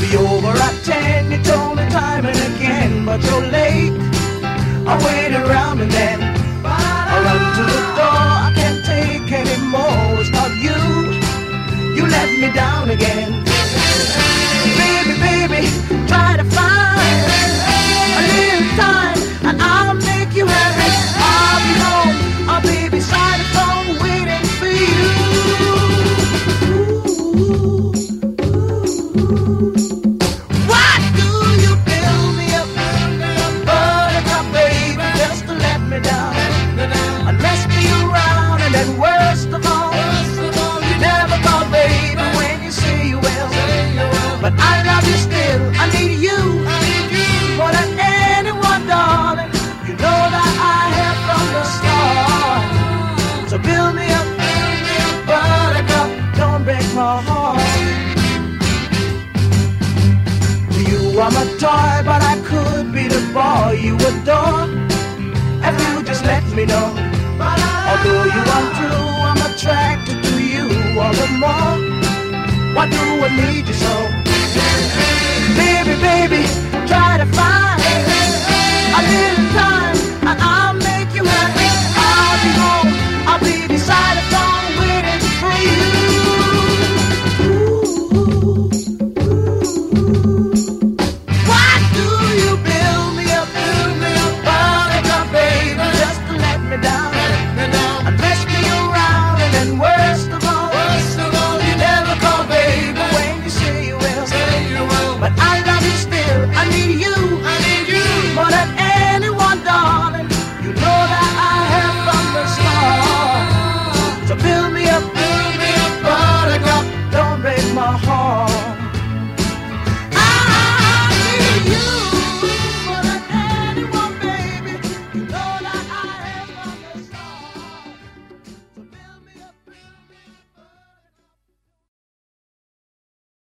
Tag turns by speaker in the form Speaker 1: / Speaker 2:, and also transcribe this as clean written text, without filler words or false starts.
Speaker 1: Be over at 10, you told me time and again, but you're late. I wait around and then I run to the door. I can't take anymore. It's not you. You let me down again. Baby, baby, try to find a little time and I'll make you happy. I'll be home, I'll be beside the phone waiting for you. Why do you build me up, buttercup, baby, just to let me down? And mess me around, and then worst of all, you never call, baby, when you say you will. But I love you still, I need you more than anyone, darling. You know that I have from the start. So build me up, buttercup, don't break my heart. You are my toy, but I could be the boy you adore if you just let me know. Although you are true, I'm attracted to you all the more. Why do I need you so?